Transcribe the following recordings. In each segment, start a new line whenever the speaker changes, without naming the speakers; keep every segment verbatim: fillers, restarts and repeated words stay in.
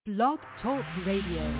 Blog Talk Radio.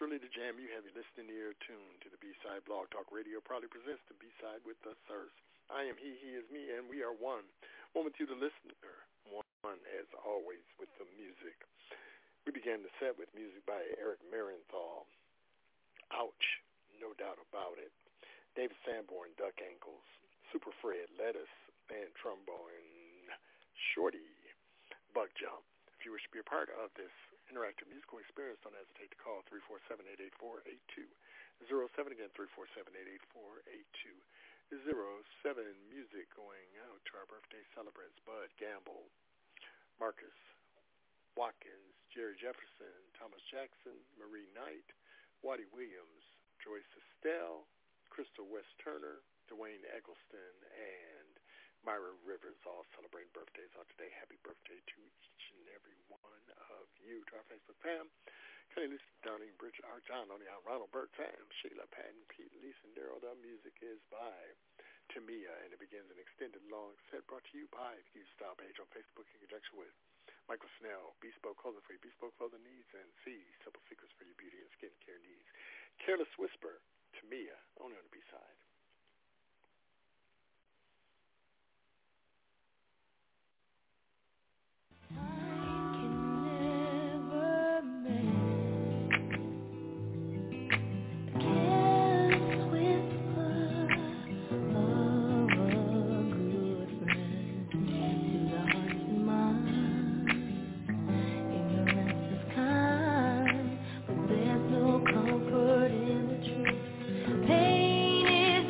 truly the jam. You have your listening ear tuned to the B-Side Blog Talk Radio. Proudly presents the B-Side with the Sirs. I am he, he is me, and we are one. One with you, the listener. One, as always, with the music. We began the set with music by Eric Marienthal. Ouch, no doubt about it. David Sanborn, Duck Ankles. Super Fred, Lettuce, and Trombone. Shorty, Buck Jump. If you wish to be a part of this interactive musical experience, don't hesitate to call three four seven, eight eight four, eight two zero seven. Again, three four seven, eight eight four, eight two zero seven. Music going out to our birthday celebrants, Bud Gamble, Marcus Watkins, Jerry Jefferson, Thomas Jackson, Marie Knight, Waddy Williams, Joyce Estelle, Crystal West Turner, Dwayne Eggleston, and Myra Rivers, all celebrating birthdays on today. Happy birthday to each and every one of you. To our Facebook fam, Kenny, Lisa, Downing, Bridget, R. John, Only Out, Ronald, Burt, Tam, Sheila, Patton, Pete, Lisa, and Daryl. The music is by Tamia, and it begins an extended long set brought to you by the Q Style page on Facebook in conjunction with Michael Snell, Bespoke Clothing for your bespoke clothing needs, and C, Simple Secrets for your beauty and skincare needs. Careless Whisper, Tamia, only on the B-side.
Pain is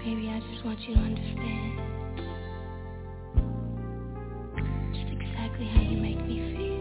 Baby, I just want you to understand just exactly how you make me feel.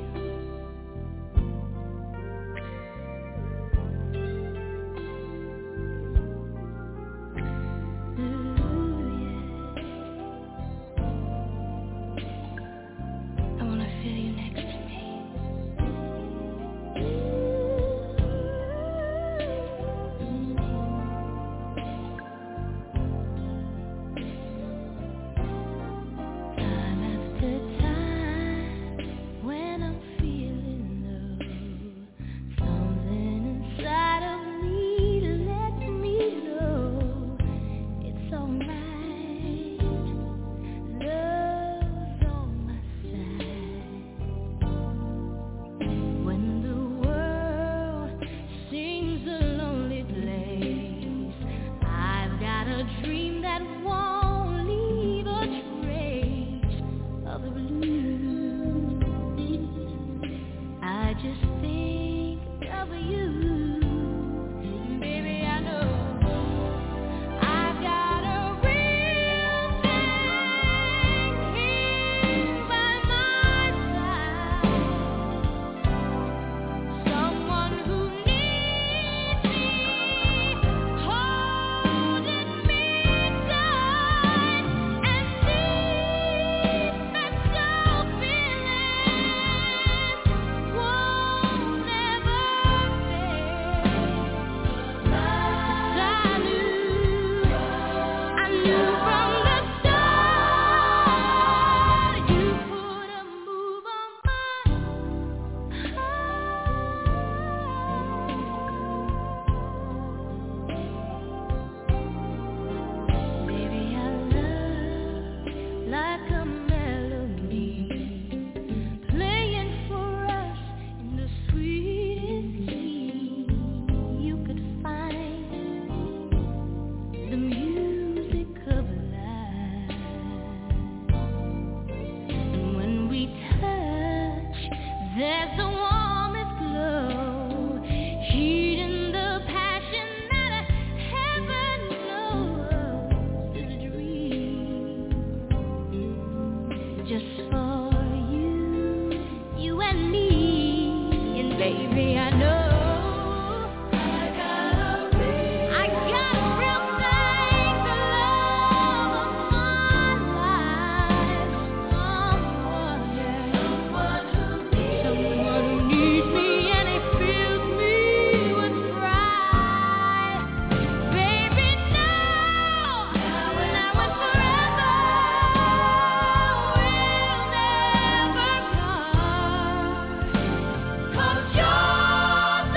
You're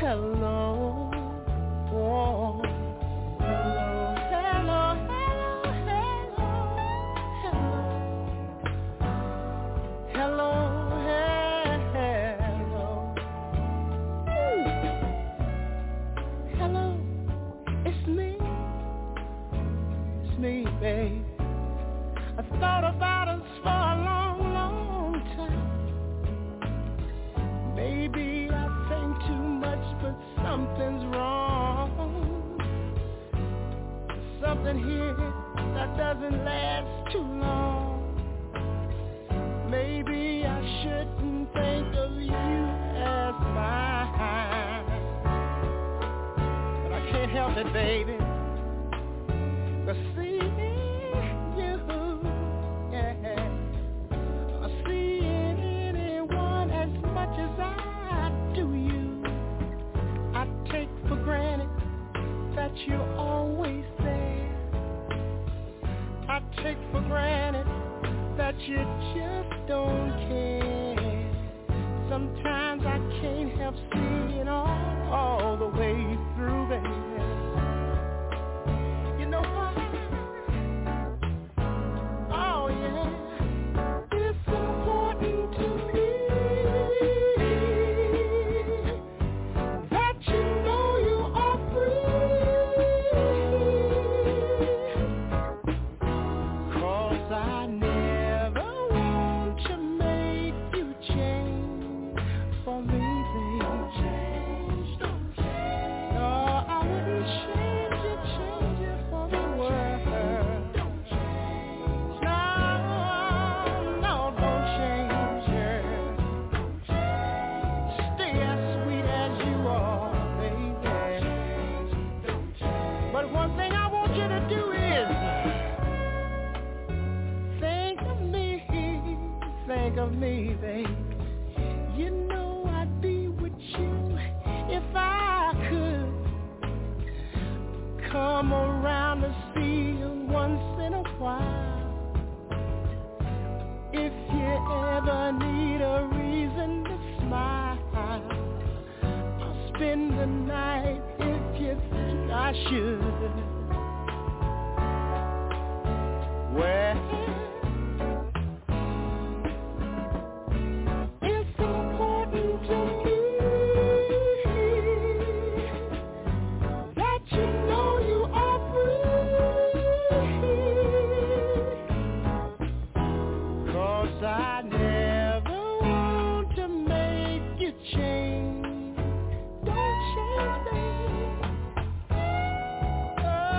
hello, oh, hello, hello, hello, hello, hello, hello, hello, it's me, it's me, babe. I thought about us for a long, long time. Maybe I think too much, but something's wrong. Something here that doesn't last too long. Maybe I shouldn't think of you as mine, but I can't help it, baby. But see, that you're always there. I take for granted that you just don't care. Sometimes I can't help seeing all, all the way through, baby. You know why? Oh yeah, it's important to me that you know you are of me, babe. You know I'd be with you if I could come around to see you once in a while. If you ever need a reason to smile, I'll spend the night if you think I should. Well, change. Don't change me.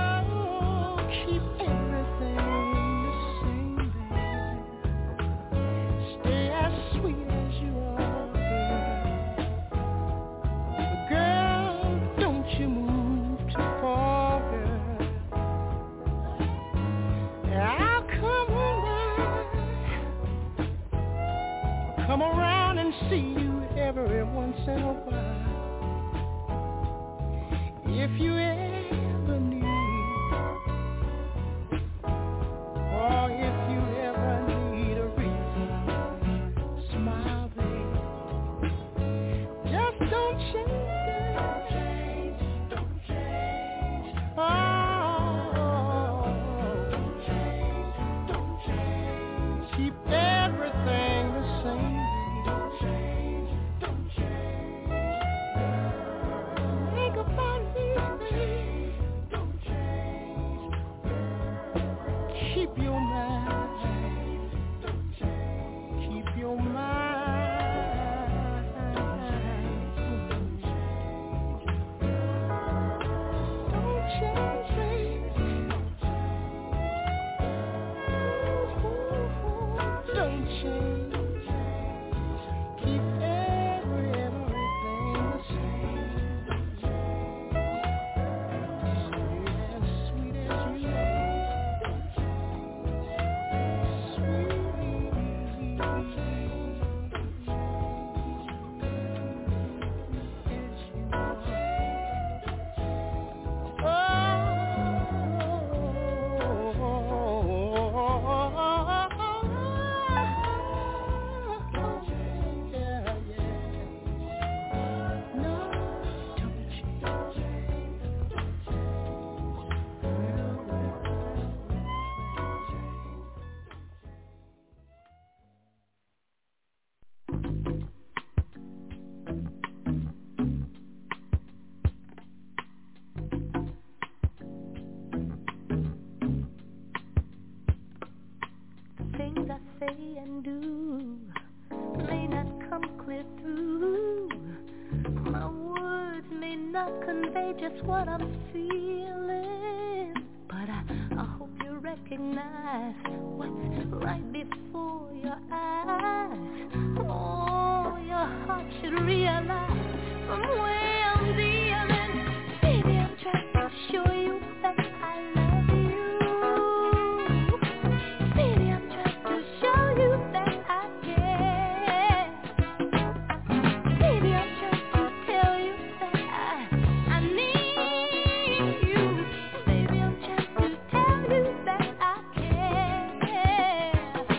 Things I say and do may not come clear through. My words may not convey just what I'm feeling, but I, I hope you recognize what's right before your eyes. Oh, your heart should realize from where I'm dealing. Baby, I'm trying to show you that I love you. Baby, I'm trying to show you that I care. Baby, I'm trying to tell you that I, I need you. Baby, I'm trying to tell you that I care.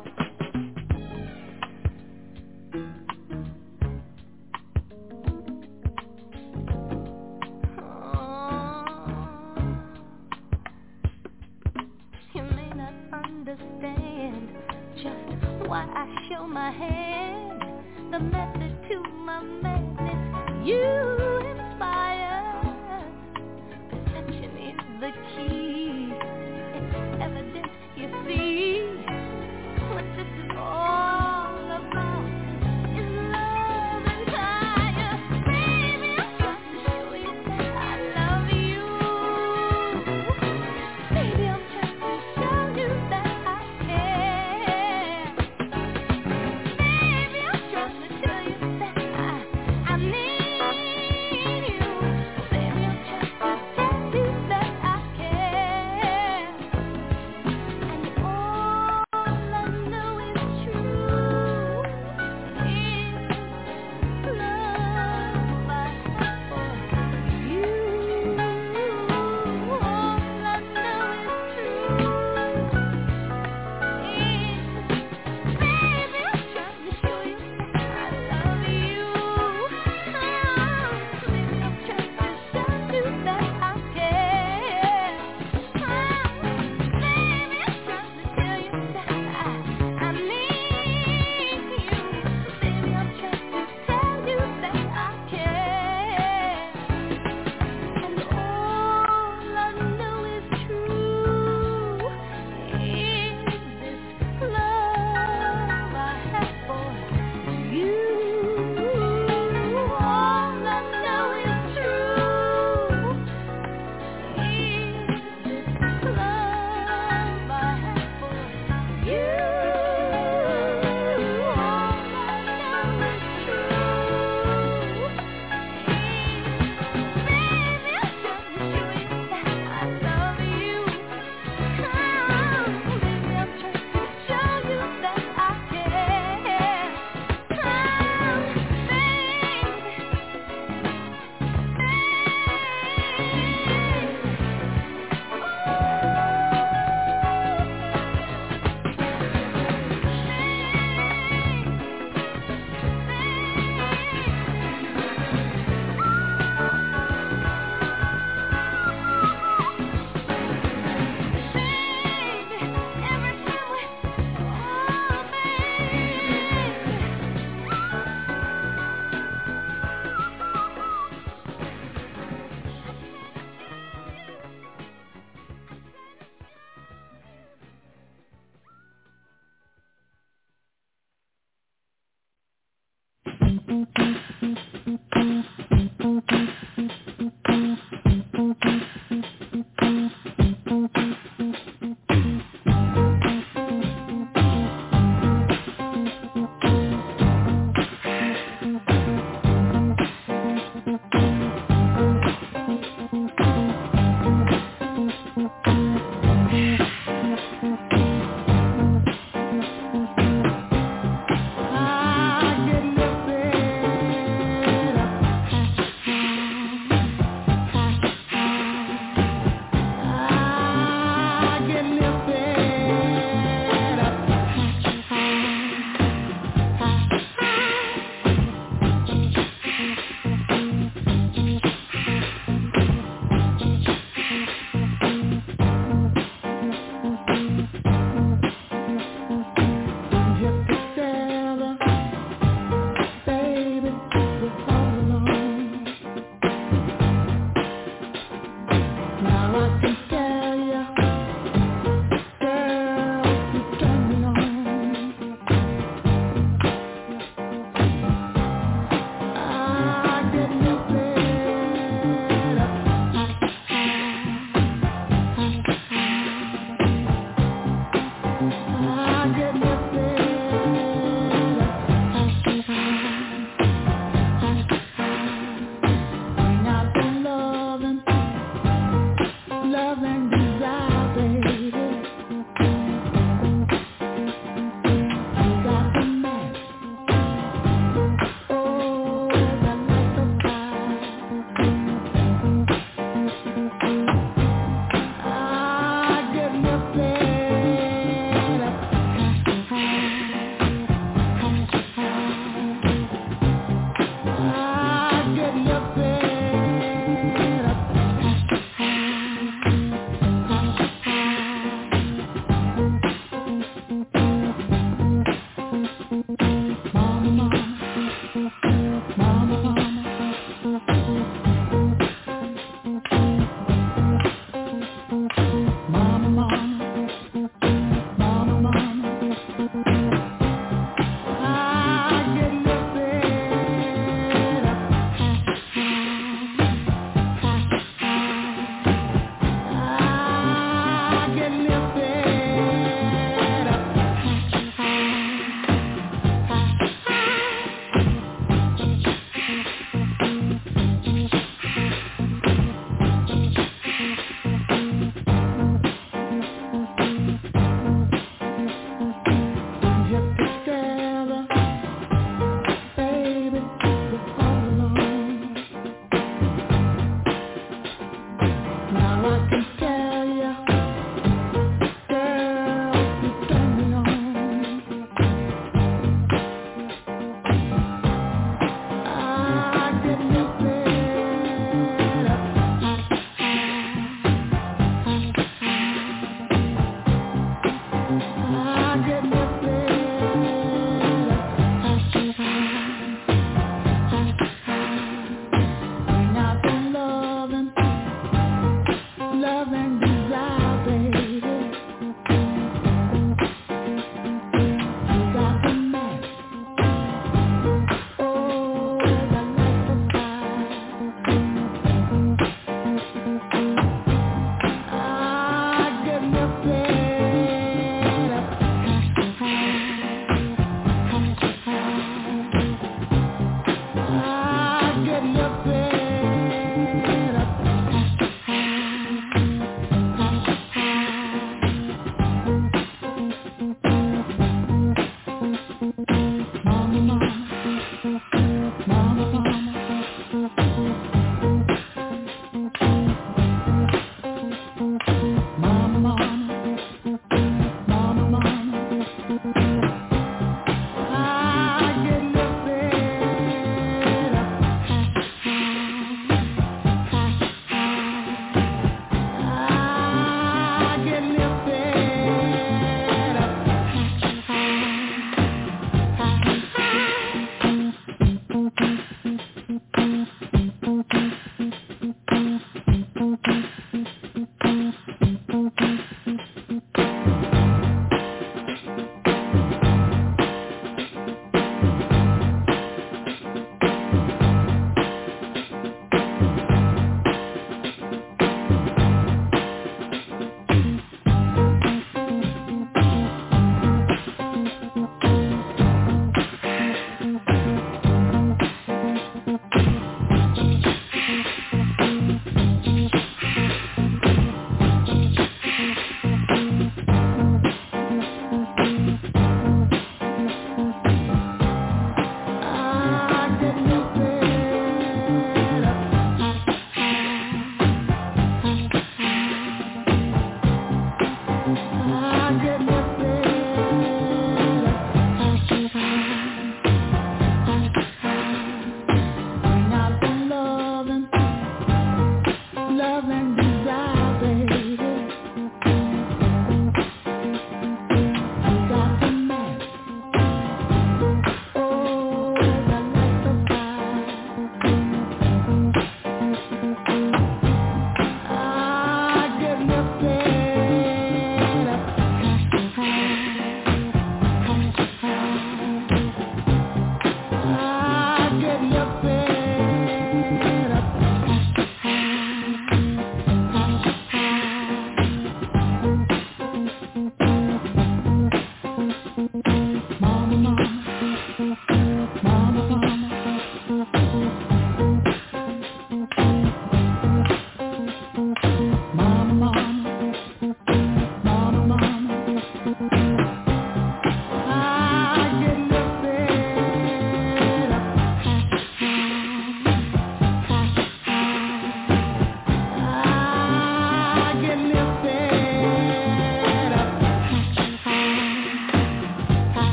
Oh, you may not understand just why I show my hand, the method to my madness you inspire. Perception is the key. It's evident, you see. What this is all about is love and fire. Baby, I'm trying to show you that I love you. Baby, I'm trying to show you that I care. Baby, I'm trying to tell you that I, I need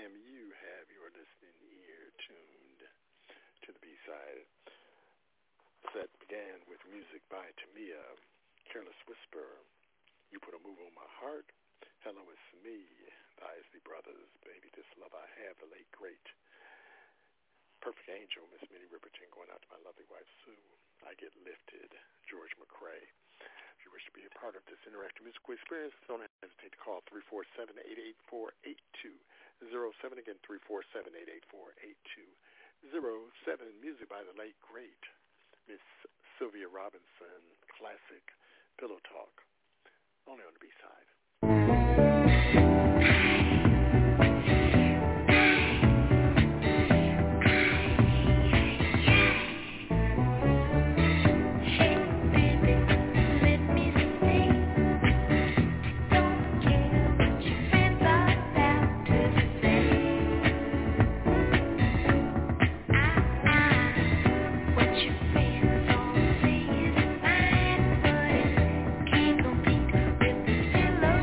am. You have your listening ear tuned to the B-side. Set began with music by Tamia, Careless Whisper, You Put a Move on My Heart, Hello, It's Me, the Isley Brothers, Baby, This Love I Have, the late great Perfect Angel, Miss Minnie Riperton, going out to my lovely wife, Sue. I Get Lifted, George McCrae. If you wish to be a part of this interactive musical experience, don't hesitate to call three four seven, eight eight four, eight two zero seven. Again, three four seven, eight eight four, eight two zero seven. Music by the late great Miss Sylvia Robinson, classic Pillow Talk, only on the B-side.
Pillow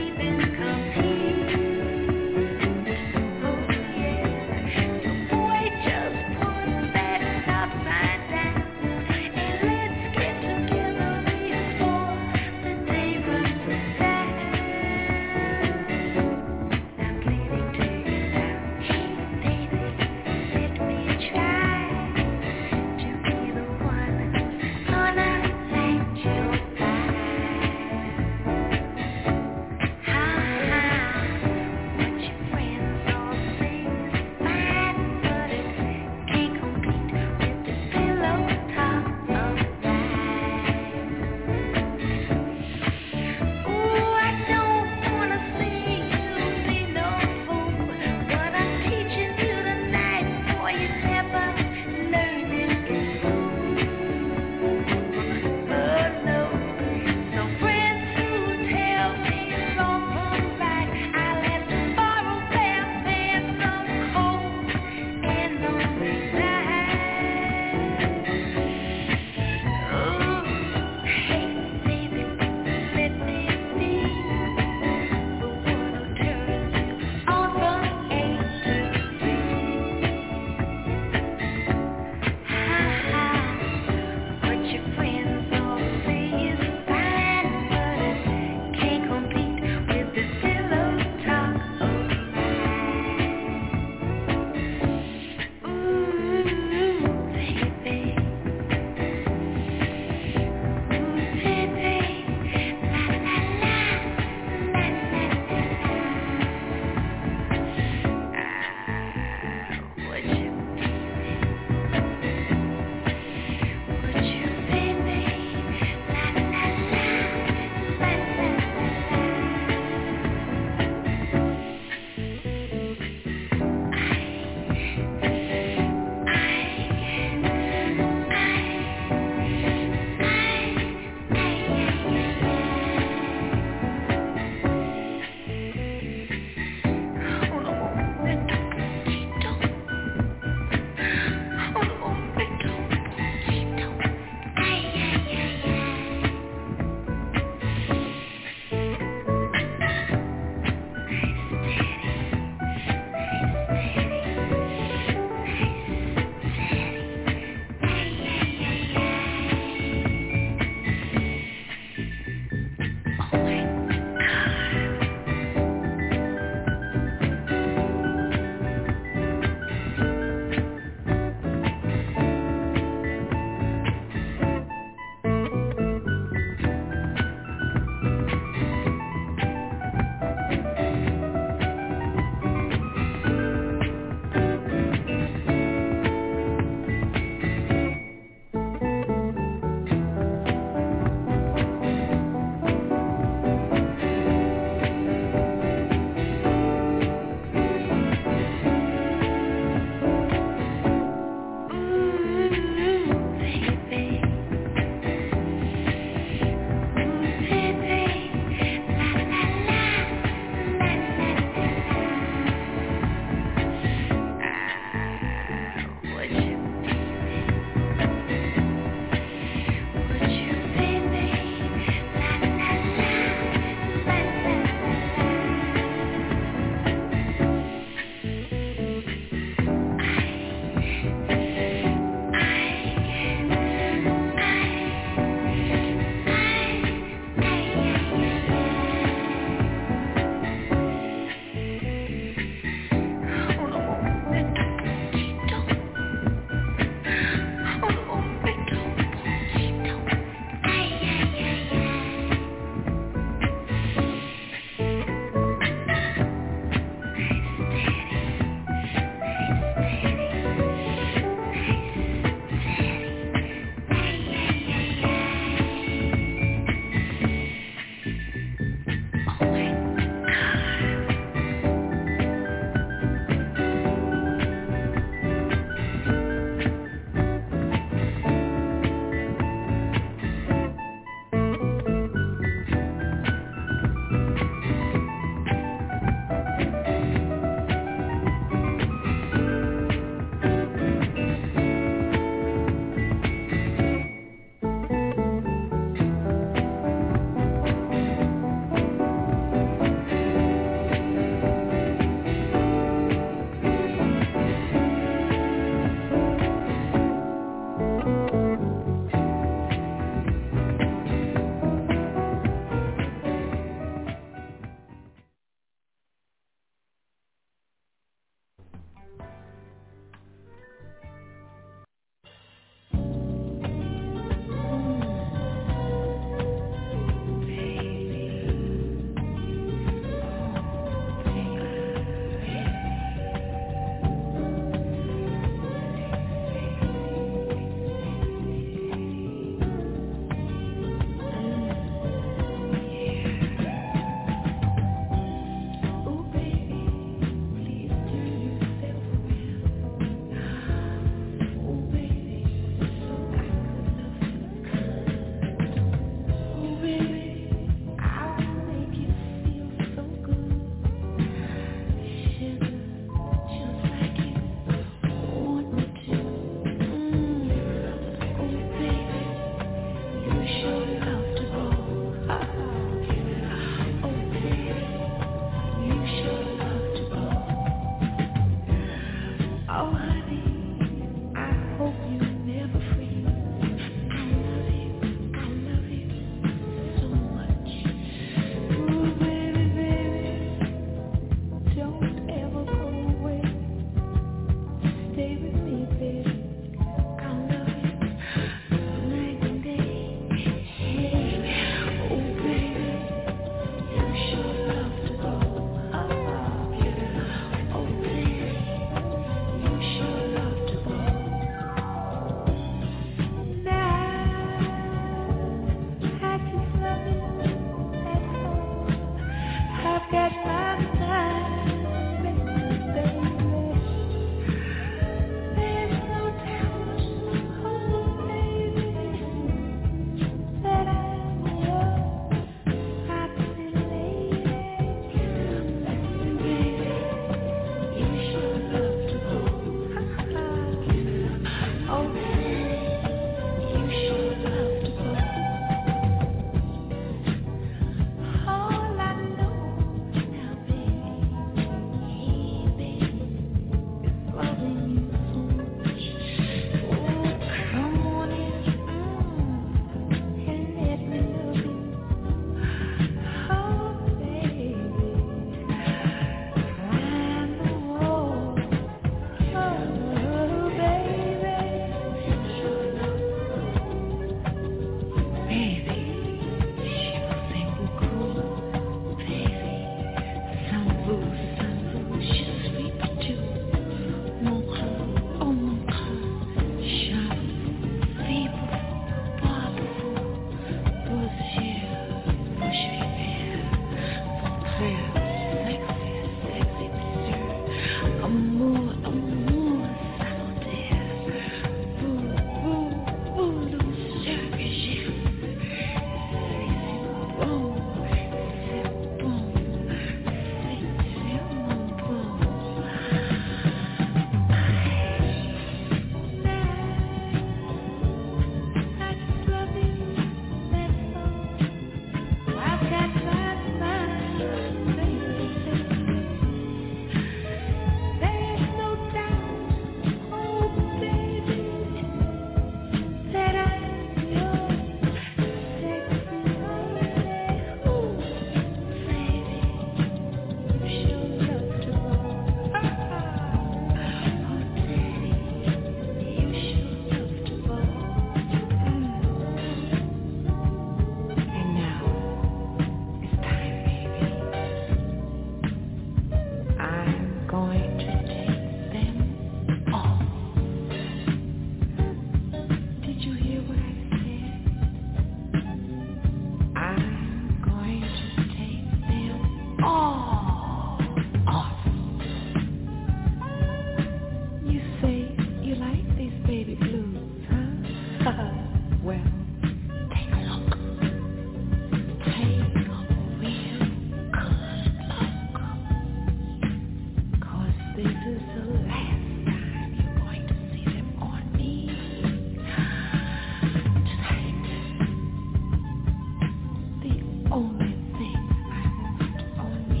only thing I want on me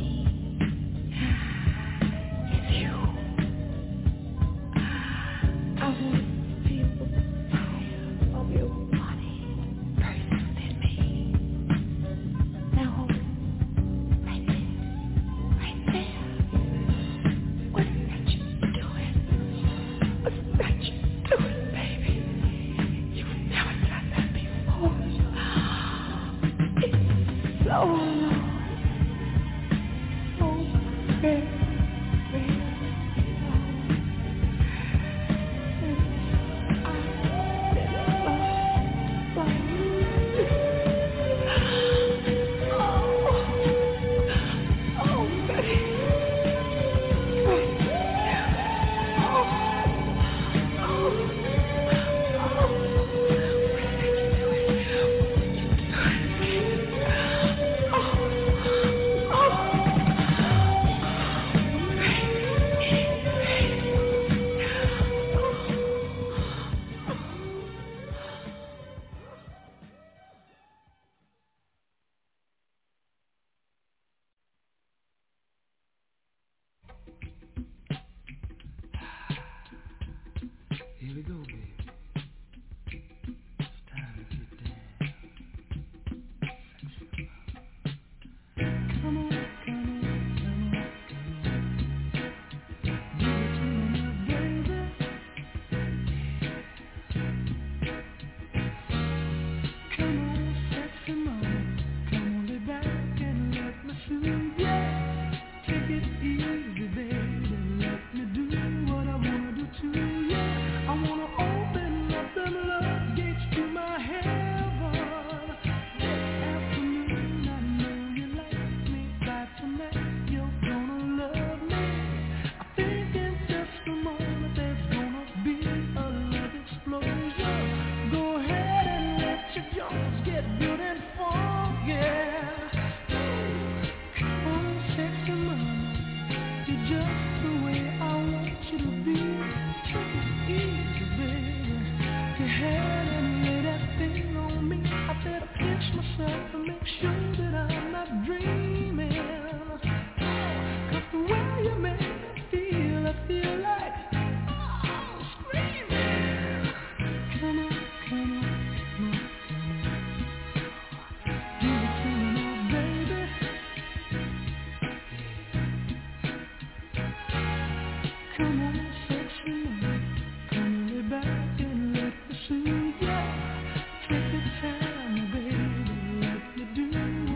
is you. I want to feel the fire of your body burning within me. Now hold it right there, right there. What's that you doing? What's that you doing, baby? You've never done that before. It's so long, so very, very long. Since I've been lost by you. Oh, oh, baby. Right there. Oh, oh, oh. What did you do? What did you do? Oh, oh.
Here we go, baby. It's time to get down. Come on, come on, come on, come on. Give it to me now, baby. Come on, sexy mama. Come on, lay back and let me soothe ya. Take it easy, baby. Let me do what I wanna do to ya. I wanna open up them love gates to my heaven. This afternoon, I know you like me. By tonight, you're gonna love me. I think in just a moment there's gonna be a love explosion. Go ahead and let your jaws get good and funky. Come on, sexy mama. You're just the way I want you to be. Take it easy, baby. Go ahead and lay that thing on me. I better pinch myself to make sure that I'm not dreaming. Cause the way you make me feel, I feel like I'm screaming. Come on, come on, come on, come on. Give it to me now, baby. Come on, sexy mama. Come on, lay back and let me soothe ya. Take your time, baby. Let me do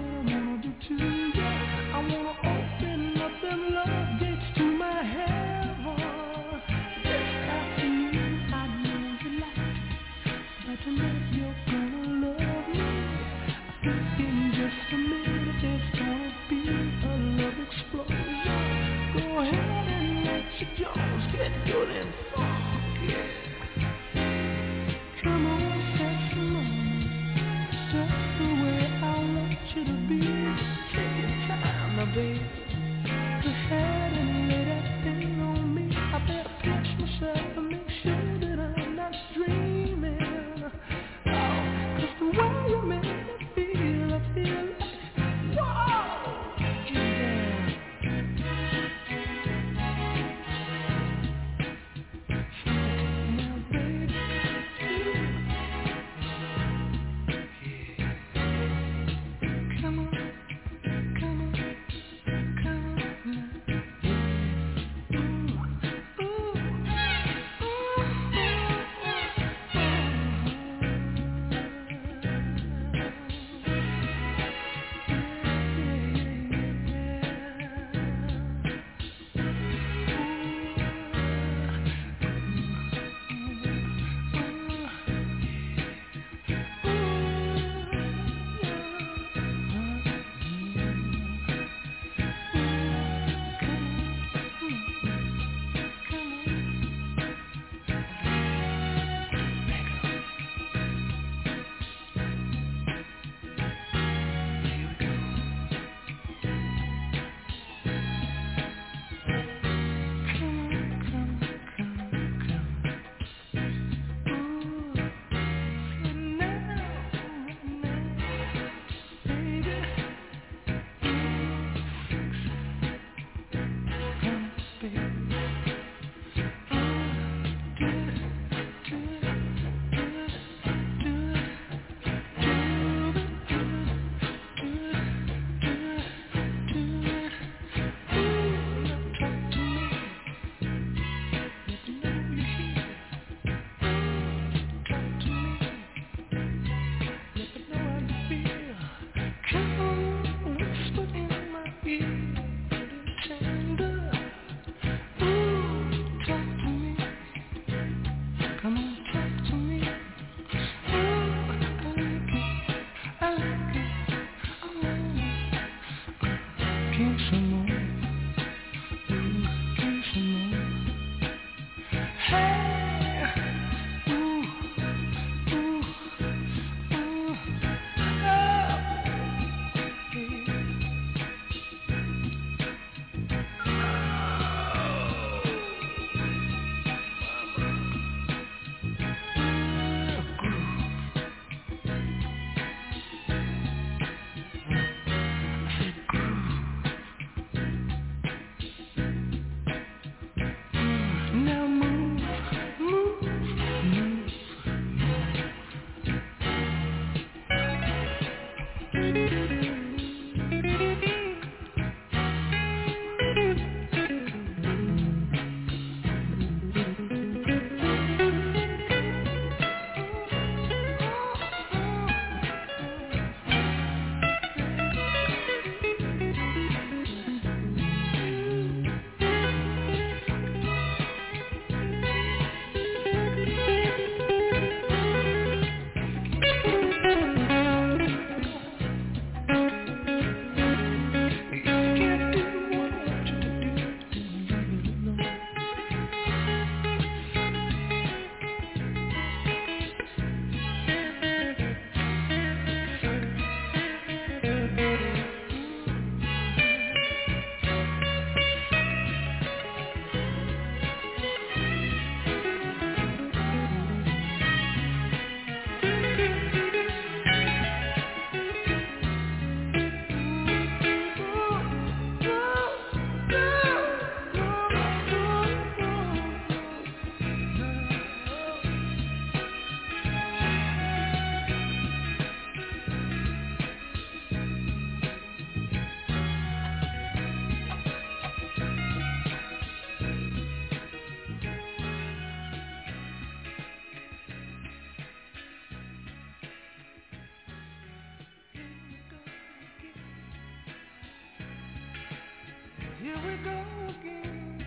Here we go again.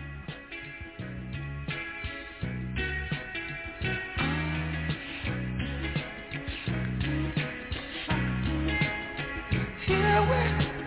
Here we go.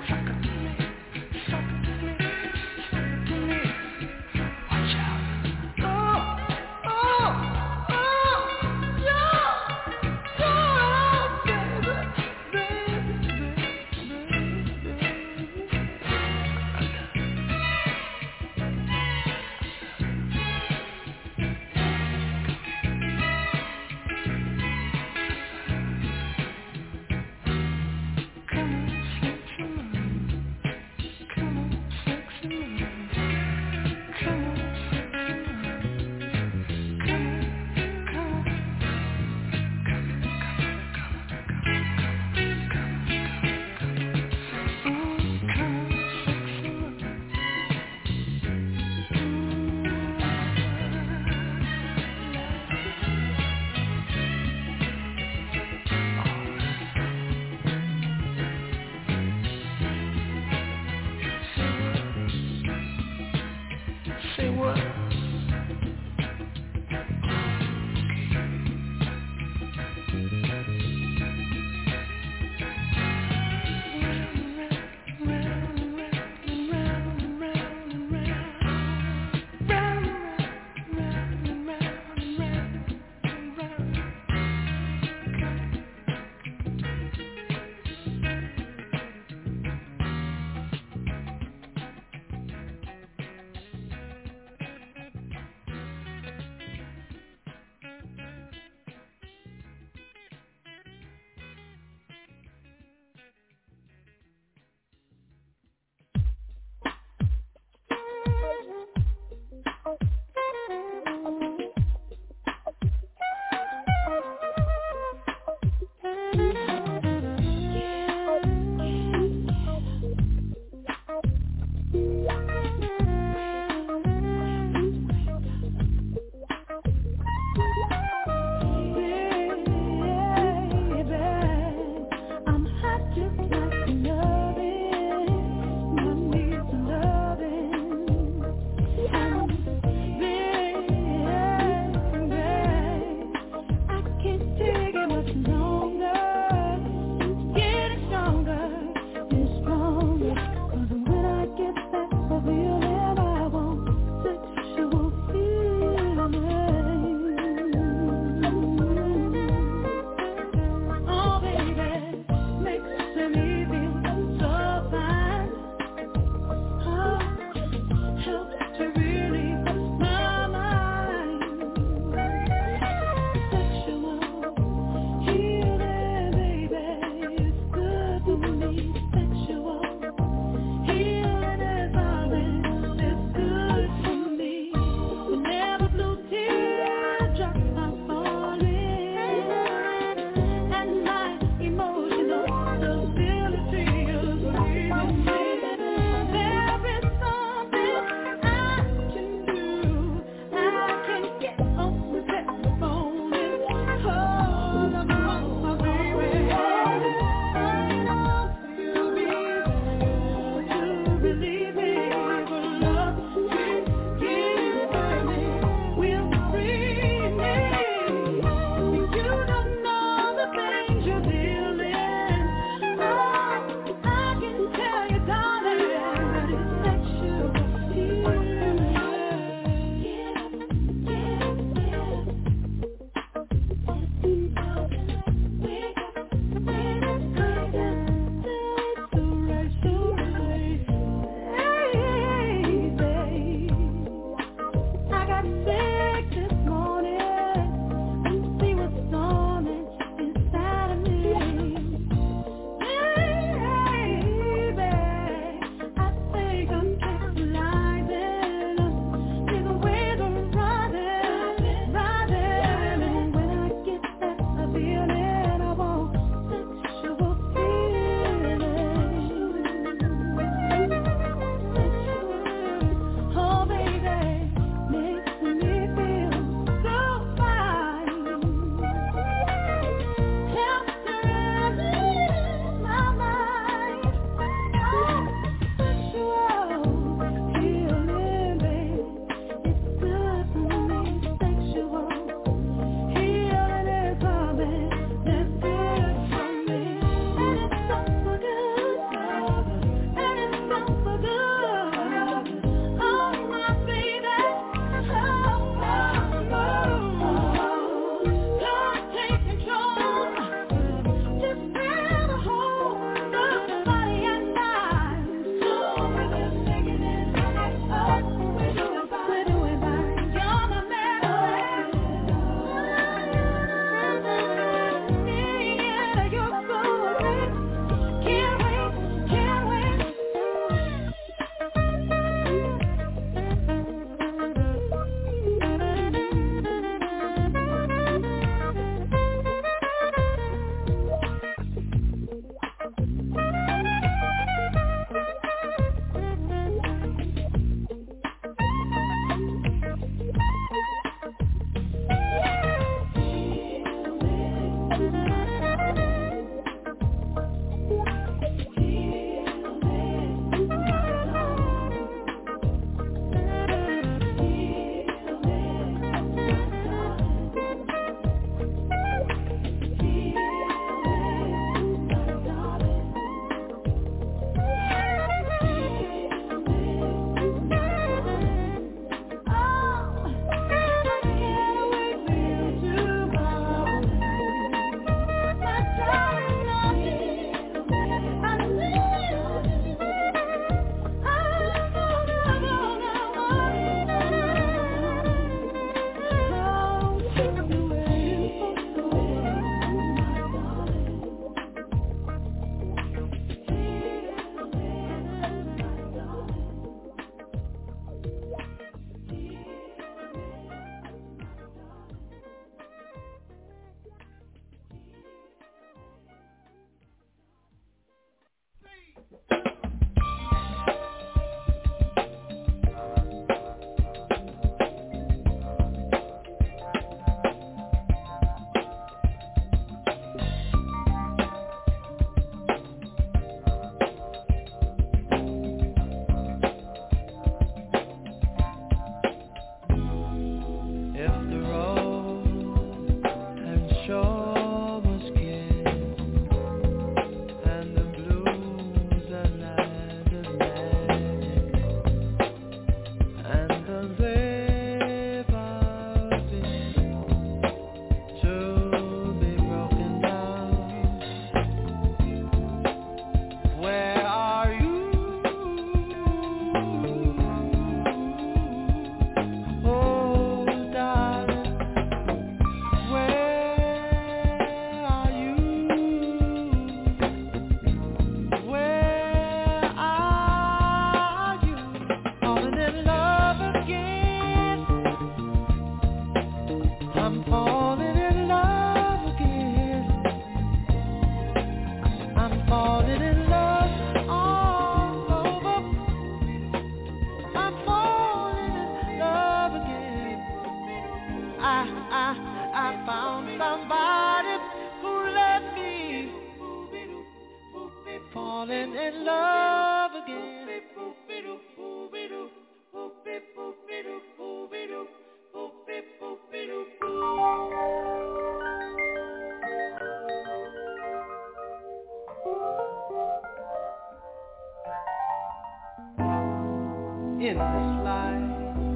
In this life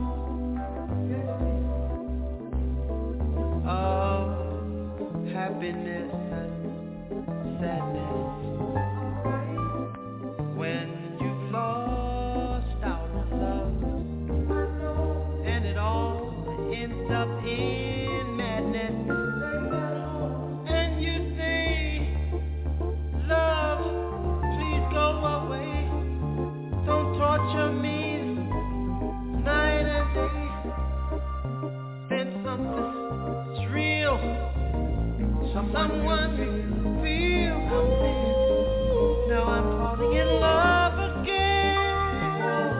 of happiness and sadness, when you've lost out on love and it all ends up in madness, and you say, love, please go away, don't torture me night and day, then something's real, someone real. Now I'm falling in love again.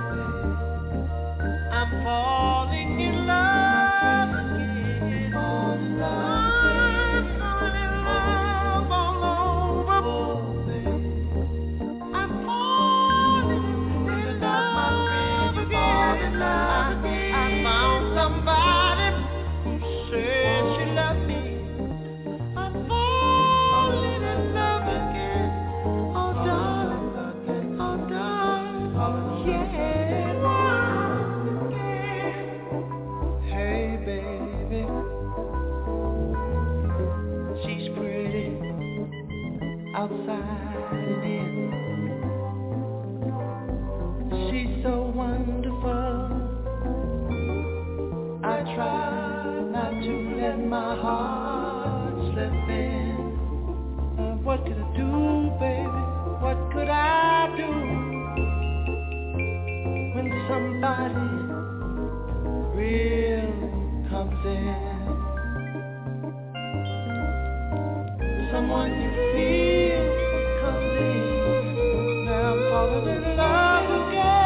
I'm falling in love again. I'm falling in love all over. I'm falling in love again. I found somebody who said she loved me. I'm falling in love again. Oh darling, oh darling, yeah. Hey baby, she's pretty outside and in. She's so wonderful. I try not to let my heart slip in. Uh, what could I do, baby? What could I do when somebody real comes in? Someone you feel comes in. Now I'm falling in love again.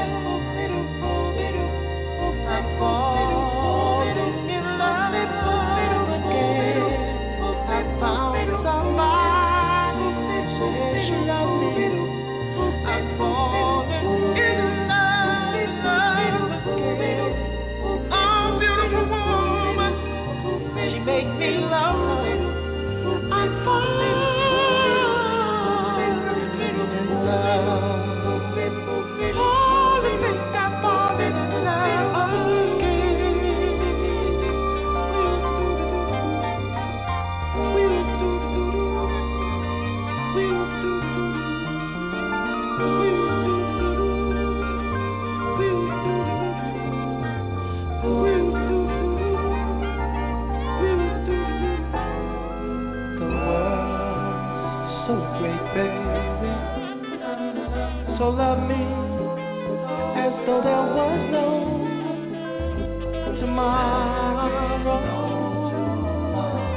I'm falling in love again. I found somebody who said she loved me. I'm falling in love, love again. Oh, beautiful woman, she makes me love her. I'm falling in love. Falling in that falling in love again. The world's so great, baby. So love me as though there was no tomorrow.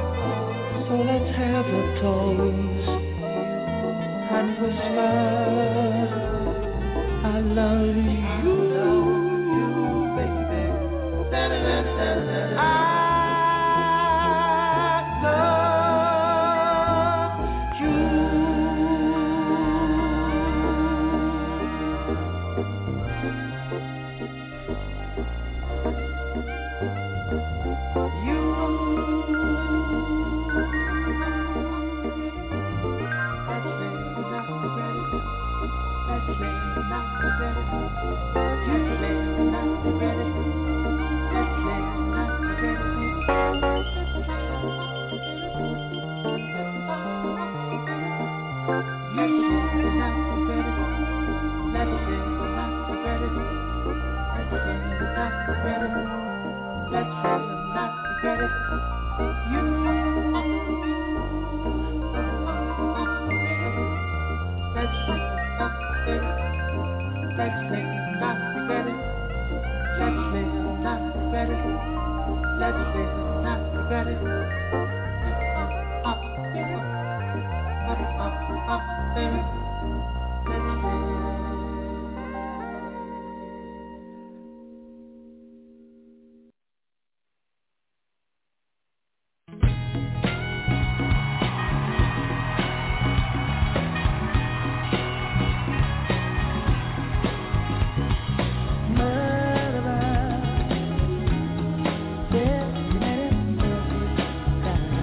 So let's have a toast and whisper love you, you, baby. Da, da, da, da, da, da.
Murderer, yeah, you let it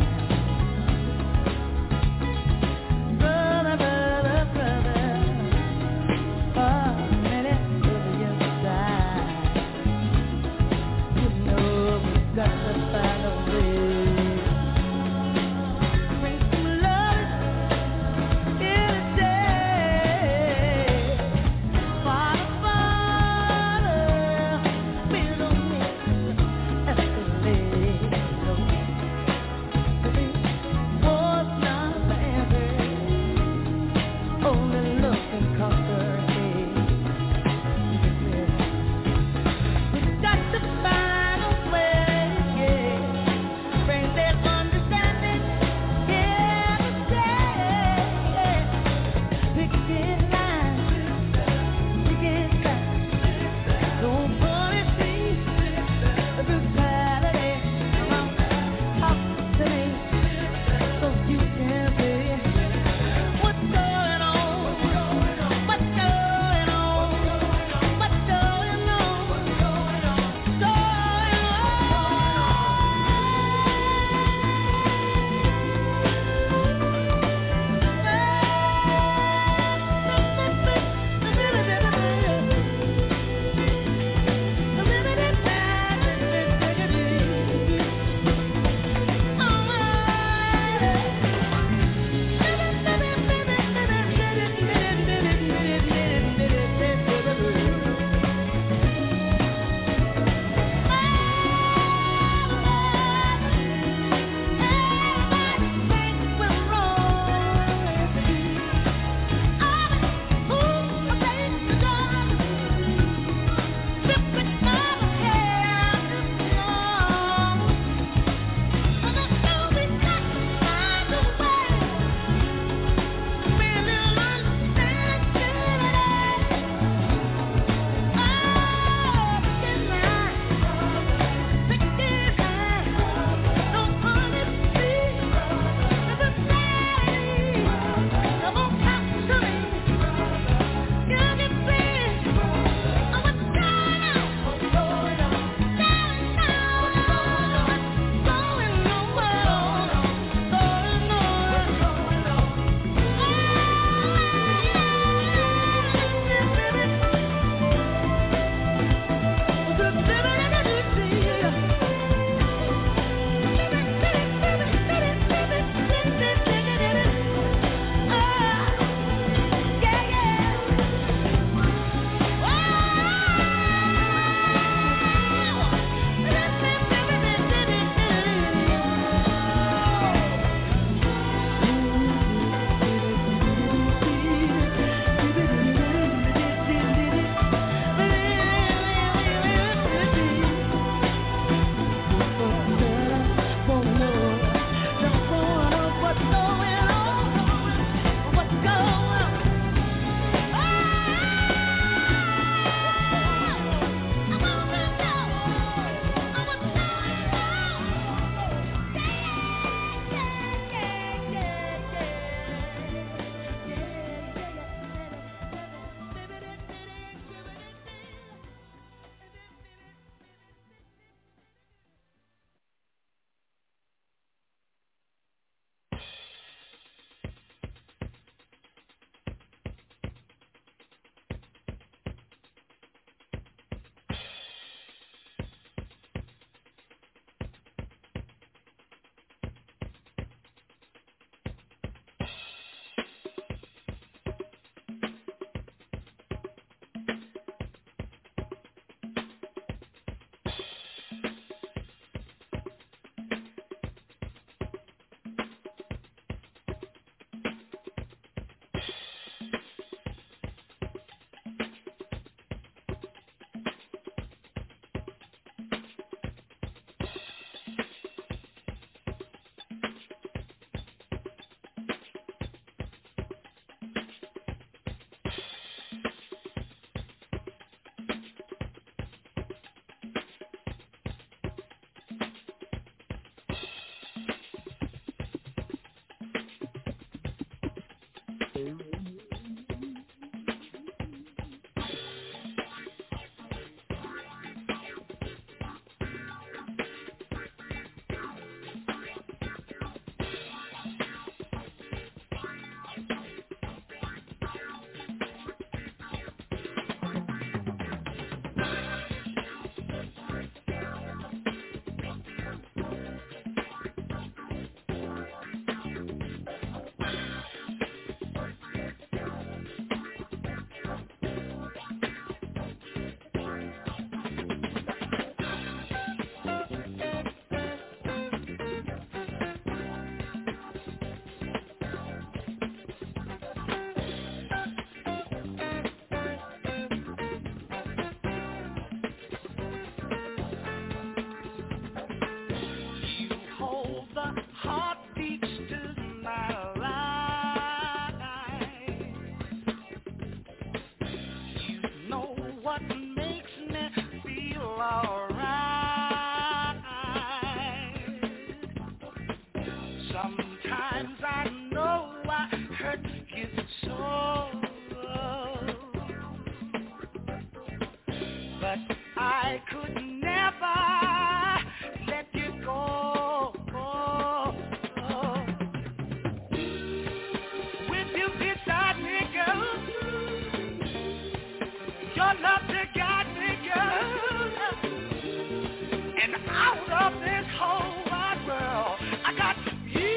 Your love that got me, girl, and out of this whole wide world, I got you.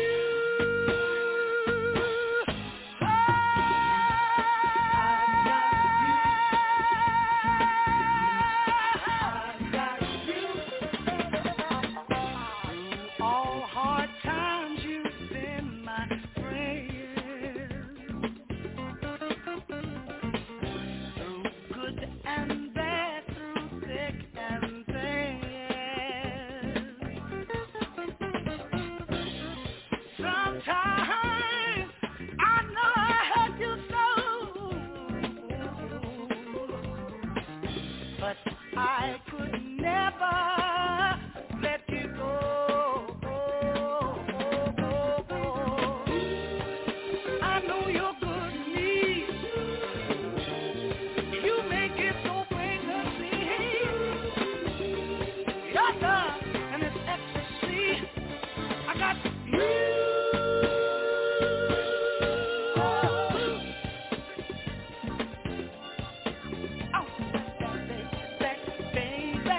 I could never let you go. I know you're good to me. You make it so plain to see. Your love and its ecstasy. I got you. Baby,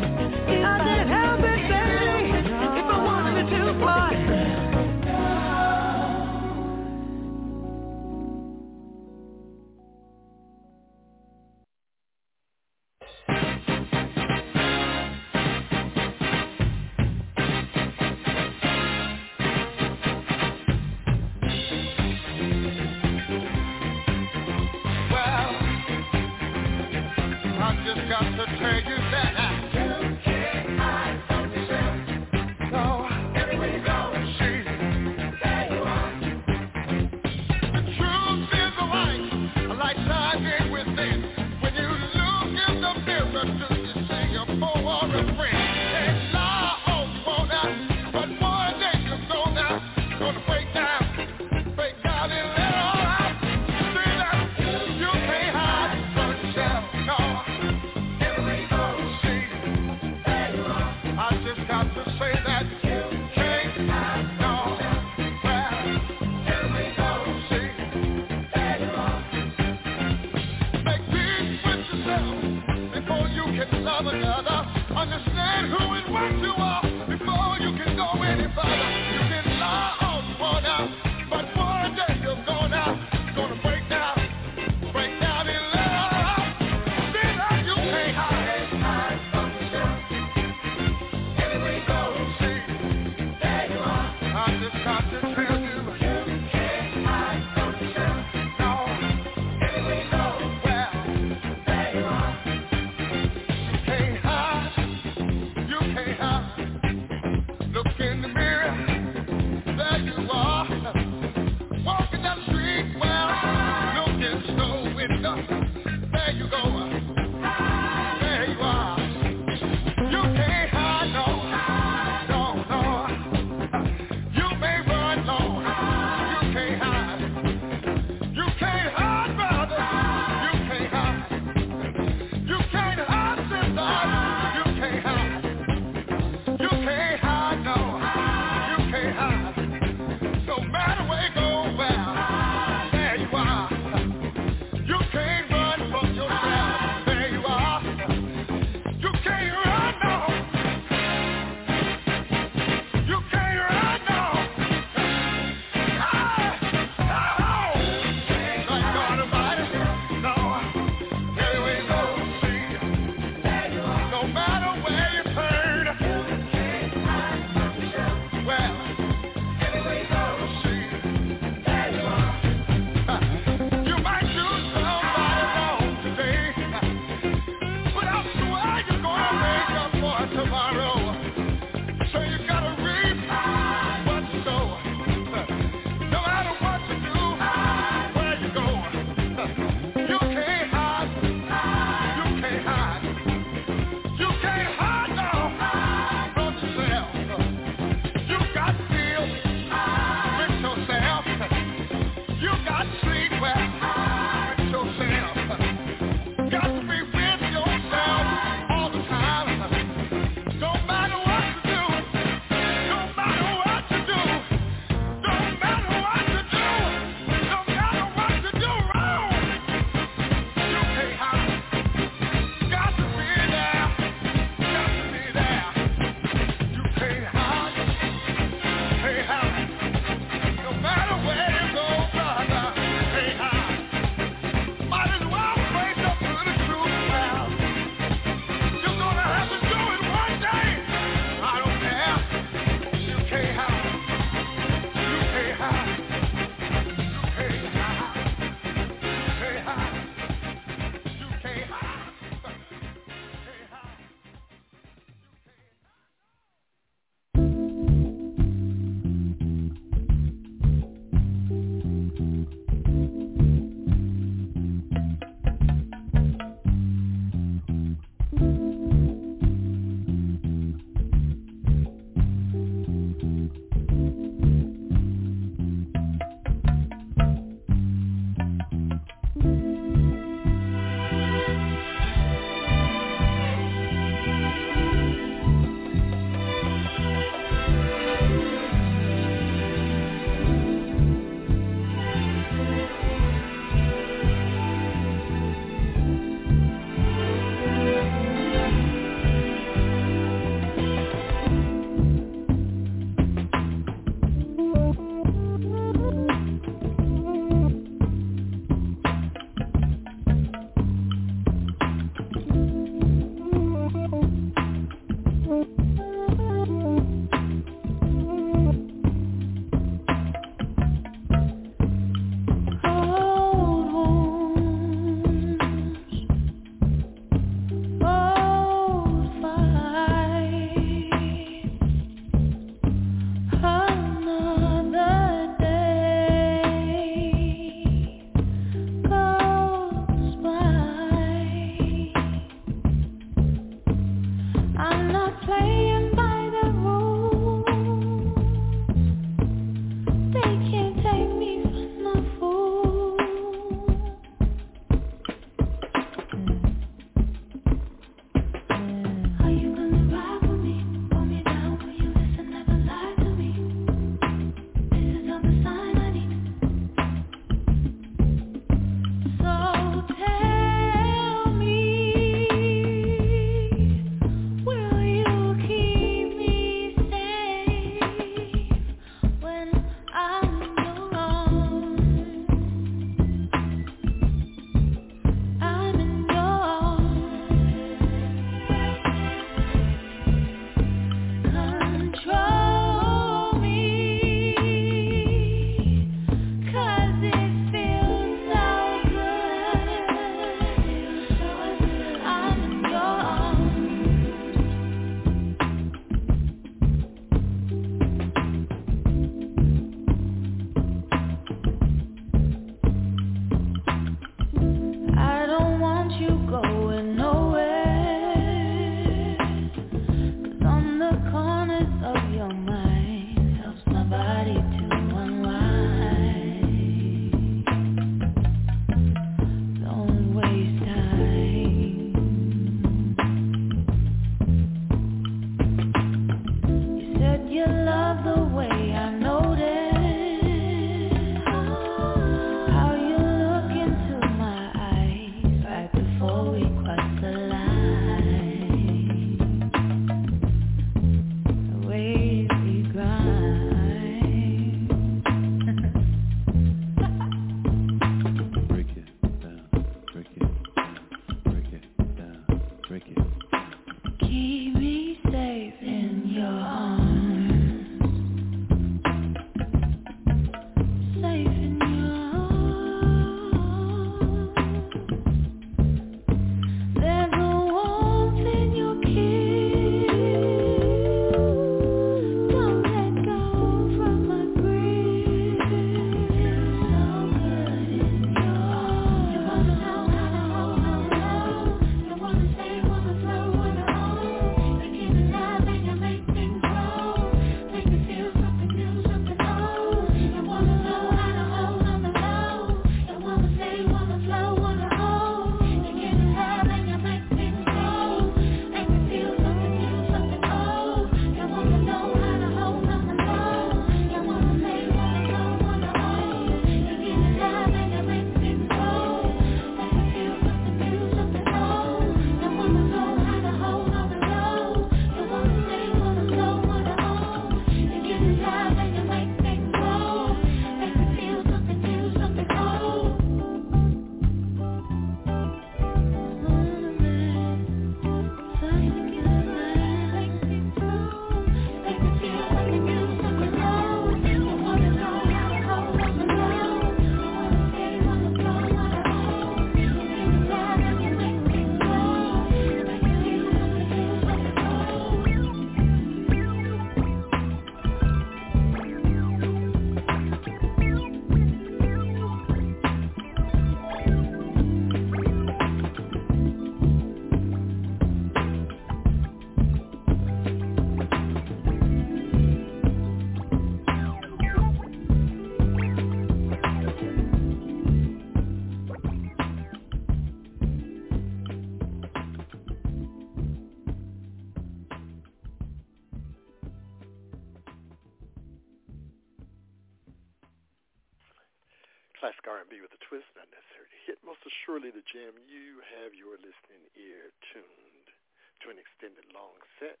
Classic R and B with a twist, not necessary to hit. Most assuredly the jam. You have your listening ear tuned to an extended long set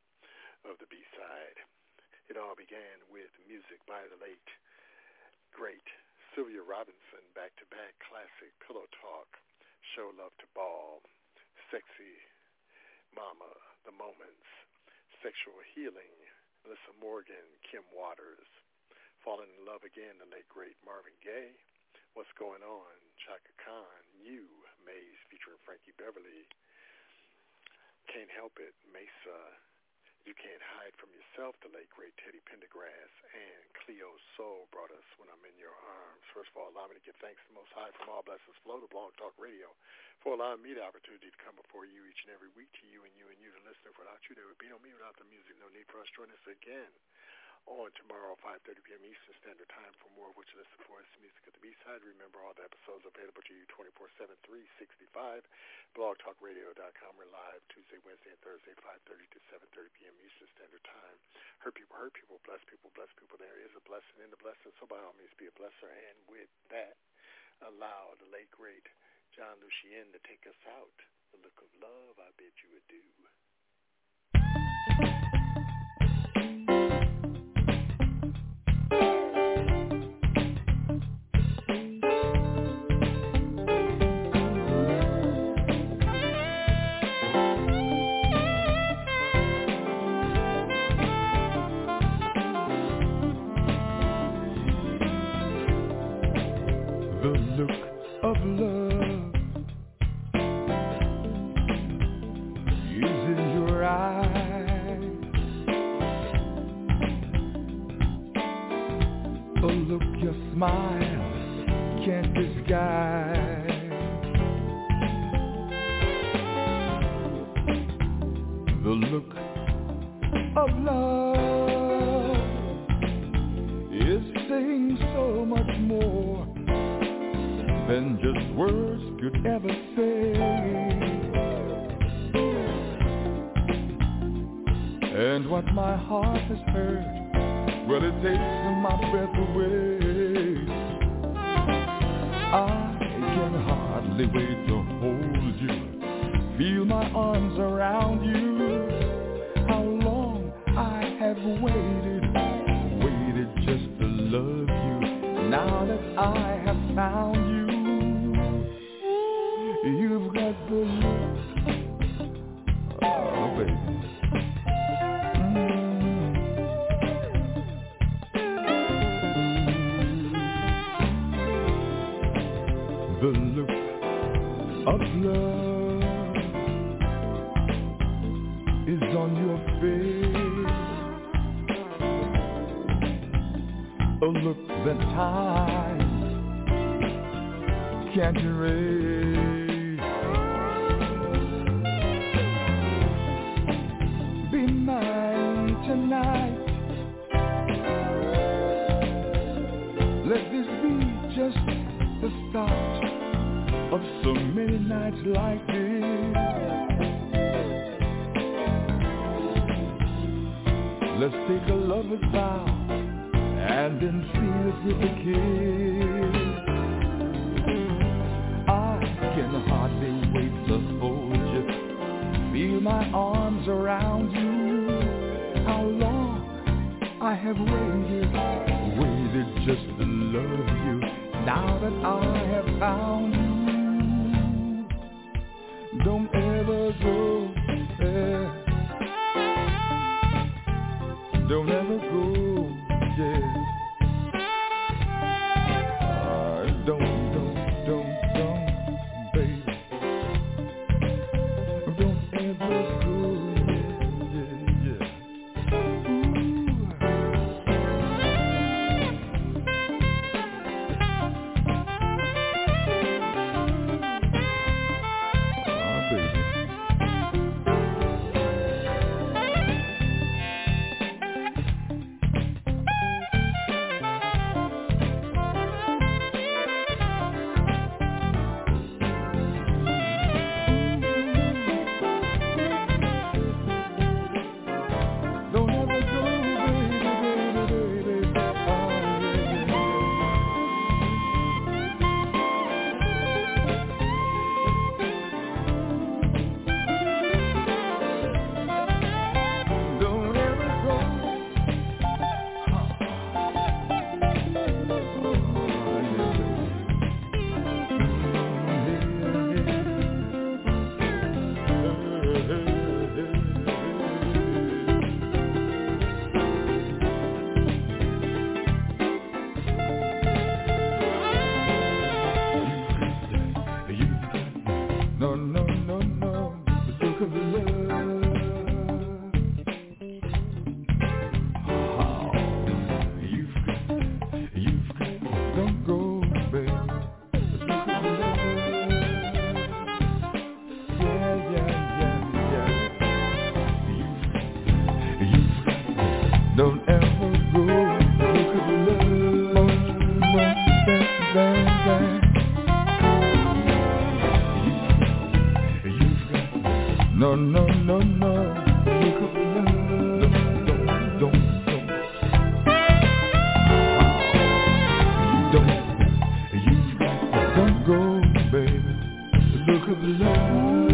of the B-side. It all began with music by the late, great Sylvia Robinson, back-to-back classic Pillow Talk, Show Love to Ball, Sexy Mama, The Moments, Sexual Healing, Melissa Morgan, Kim Waters, Falling in Love Again, the late, great Marvin Gaye, What's Going On, Chaka Khan, You, Maze featuring Frankie Beverly, Can't Help It, Mesa, You Can't Hide From Yourself, the late, great Teddy Pendergrass, and Cleo Soul brought us When I'm in Your Arms. First of all, allow me to give thanks to the Most High from all blessings flow to Blog Talk Radio for allowing me the opportunity to come before you each and every week, to you and you and you, the listener. For without you, there would be no me without the music. No need for us to join us again on tomorrow, five thirty p.m. Eastern Standard Time, for more of what you listen for is music at the B-side. Remember, all the episodes are available to you twenty-four seven, three sixty-five. blog talk radio dot com. We're live Tuesday, Wednesday, and Thursday, five thirty to seven thirty p.m. Eastern Standard Time. Hurt people, hurt people, bless people, bless people. There is a blessing in the blessing, so by all means be a blesser. And with that, allow the late, great John Lucien to take us out. The look of love, I bid you adieu.
The look of love is in your eyes, a look your smile can't disguise. The look of love is saying so much more than just words could ever say. And what my heart has heard, well, it takes my breath away. I can hardly wait to hold you, feel my arms around you. How long I have waited, waited just to love you. Now that I have found you, you've got the look, oh baby, mm. The look of love is on your face, a look that time can't erase. Be mine tonight. Let this be just the start of so many nights like this. Let's take a lover's vow and then seal it with a kiss. I can hardly wait to hold you, feel my arms around you. How long I have waited, waited just to love you. Now that I have found you, don't ever go, eh. Don't ever go, yeah. Uh, don't, don't, don't, don't, baby. Don't ever go, yeah, yeah, yeah. Ooh. Oh, baby. Don't ever go, look at love, bang, bang, bang. You've got, no, no, no, no, look at love, don't, don't, don't, don't, you've got, don't go, baby. look of love.